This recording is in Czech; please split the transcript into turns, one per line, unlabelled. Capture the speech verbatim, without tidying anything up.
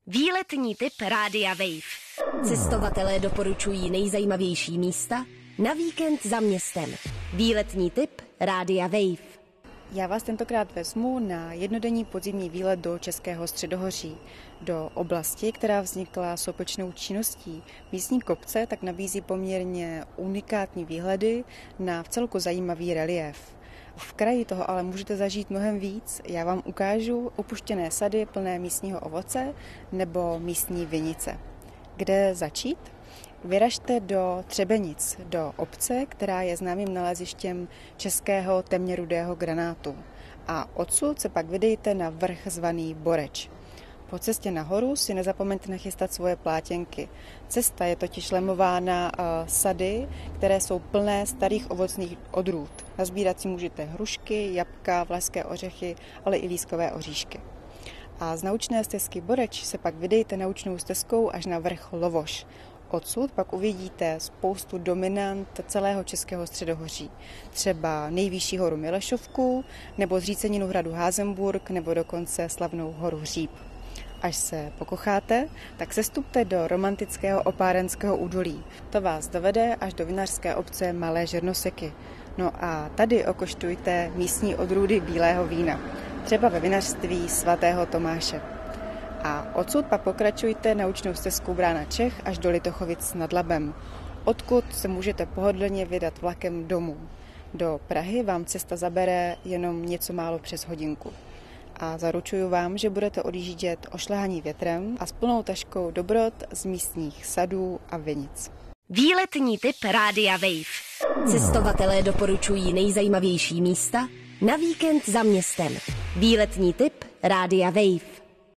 Výletní tip Rádia Wave.
Cestovatelé doporučují nejzajímavější místa na víkend za městem. Výletní tip Rádia Wave.
Já vás tentokrát vezmu na jednodenní podzimní výlet do Českého středohoří. Do oblasti, která vznikla sopečnou činností místní kopce, tak nabízí poměrně unikátní výhledy na vcelku zajímavý reliéf. V kraji toho ale můžete zažít mnohem víc. Já vám ukážu opuštěné sady plné místního ovoce nebo místní vinice. Kde začít? Vyražte do Třebenic, do obce, která je známým nalezištěm českého temně rudého granátu. A odsud se pak vydejte na vrch zvaný Boreč. Po cestě nahoru si nezapomeňte nachystat svoje plátěnky. Cesta je totiž lemována sady, které jsou plné starých ovocných odrůd. Nazbírat si můžete hrušky, jablka, vlašské ořechy, ale i lískové oříšky. A z naučné stezky Boreč se pak vydejte naučnou stezkou až na vrch Lovoš. Odsud pak uvidíte spoustu dominant celého Českého středohoří. Třeba nejvyšší horu Milešovku, nebo zříceninu hradu Házenburg, nebo dokonce slavnou horu Hříb. Až se pokocháte, tak sestupte do romantického opárenského údolí. To vás dovede až do vinařské obce Malé Žernoseky. No a tady okoštujte místní odrůdy bílého vína, třeba ve vinařství svatého Tomáše. A odsud pak pokračujte naučnou stezkou Brána Čech až do Litochovic nad Labem, odkud se můžete pohodlně vydat vlakem domů. Do Prahy vám cesta zabere jenom něco málo přes hodinku. A zaručuju vám, že budete odjíždět ošlehaní větrem a s plnou taškou dobrot z místních sadů a vinic.
Výletní tip Rádia Wave.
Cestovatelé doporučují nejzajímavější místa na víkend za městem. Výletní tip Rádia Wave.